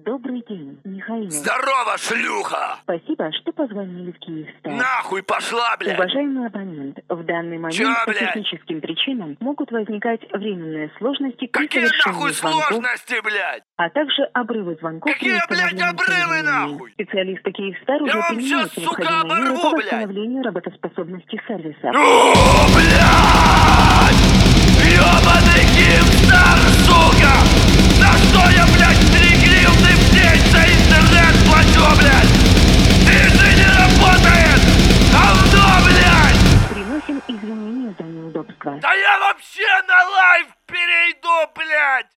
Добрый день, Михаил. Здорово, шлюха! Спасибо, что позвонили в Киевстар. Нахуй пошла, блядь! Уважаемый абонент, в данный момент Чё, по блядь? техническим причинам могут возникать временные сложности при Какие совершении нахуй звонков, сложности, блядь? а также обрывы звонков. Какие, при блядь, установленном обрывы, соединении. нахуй? Специалисты Киевстар Я уже вам принимают щас, сука, необходимые меры оборву, по блядь. восстановлению работоспособности сервиса. О, блядь! Ёбаный Киевстар, сука! За что я, блядь, 3 гривны в день за интернет плачу, блядь? Ты же не работает! Говно, блядь! Приносим извинения за неудобства. Да я вообще на лайв перейду, блядь!